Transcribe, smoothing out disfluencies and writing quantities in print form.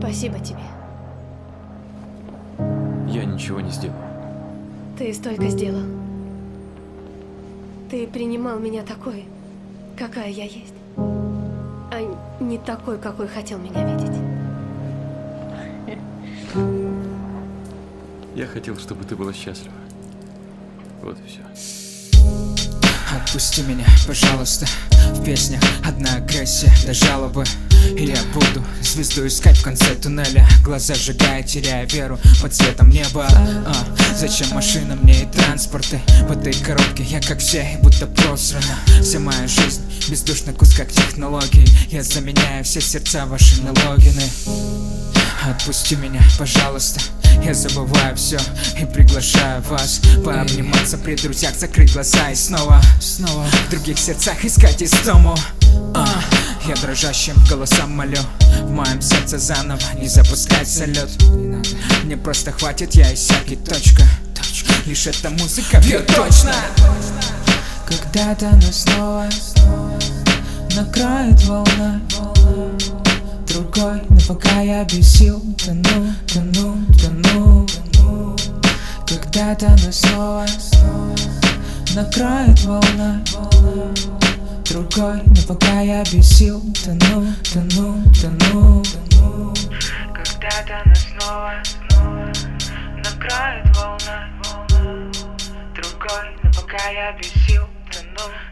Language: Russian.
Спасибо тебе. Я ничего не сделал. Ты столько сделал. Ты принимал меня такой, какая я есть, а не такой, какой хотел меня видеть. Я хотел, чтобы ты была счастлива. Вот и все. Отпусти меня, пожалуйста. В песнях одна агрессия до жалобы. И я буду звезду искать в конце туннеля. Глаза сжигая, теряя веру под цветом неба. Зачем машина мне и транспорты? В этой коробке я как все, и будто просрана. Вся моя жизнь в бездушных кусках технологий. Я заменяю все сердца ваши на логины. Отпусти меня, пожалуйста. Я забываю все и приглашаю вас пообниматься при друзьях, закрыть глаза и снова в других сердцах искать истому. Я дрожащим голосом молю в моем сердце заново не запускать салют. Мне просто хватит, я иссяк и точка. Лишь эта музыка бьет точно. Когда-то нас снова накроет волна другой, но пока я без сил тону. Когда-то нас снова накроет волна другой, но пока я без сил тону. Когда-то нас снова накроет волна другой, но пока я без сил тону.